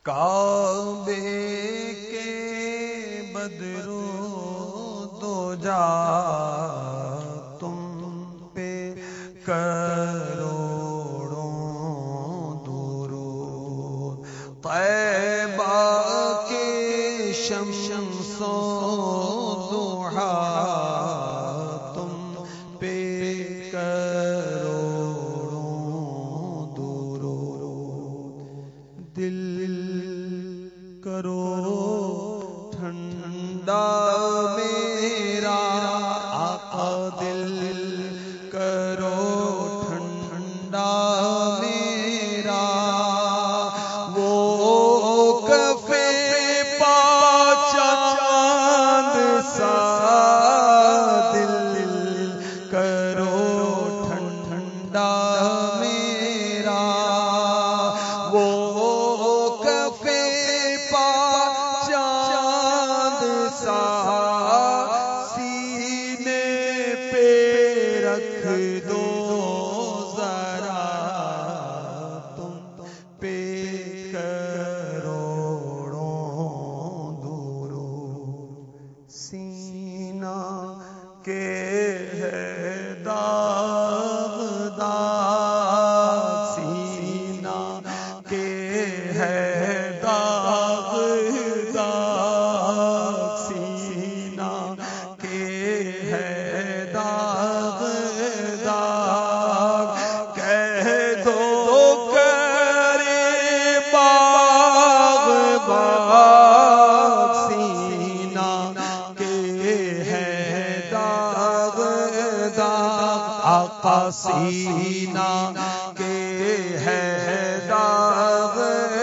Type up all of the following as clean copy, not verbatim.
کعبے کے بدرو دو جا تم پہ کروڑوں درود، طیبہ کے شمس و ضحیٰ تم پہ کروڑوں درود، دل کرو ٹھنڈا میرا آقا، دل کرو ٹھنڈا میرا، وہ کفے پا چاند سا، دل کرو ٹھنڈا میرا، وہ سینے پہ رکھ دو ذرا تم پہ کروڑوں درود، سینہ کے ہے داغ داغ، سینہ کے ہے داغ داغ، سینہ کے ہے داغ داغ، کہہ دو کرے باغ باغ، سینہ کے ہے داغ داغ، آقا سینہ کے ہے داغ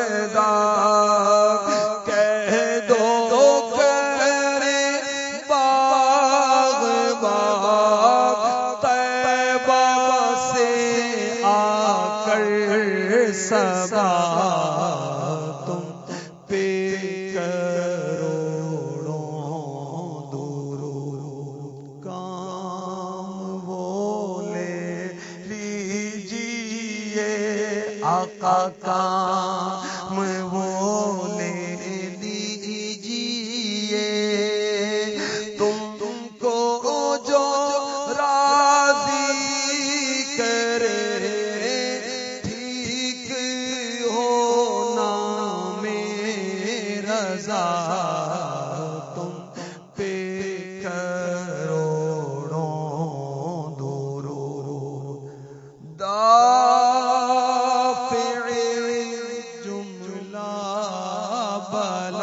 داغ، کہہ دو کرے باغ باغ، طیبہ سے آ کر صبا تم پہ کروڑوں درود، کام وہ لے لیجیے آقا، کام وہ لے لیجیے، تم کو جو راضی کرے، ٹھیک ہونا میرا رضا تم پہ کروڑوں درود، دافع جملہ بلا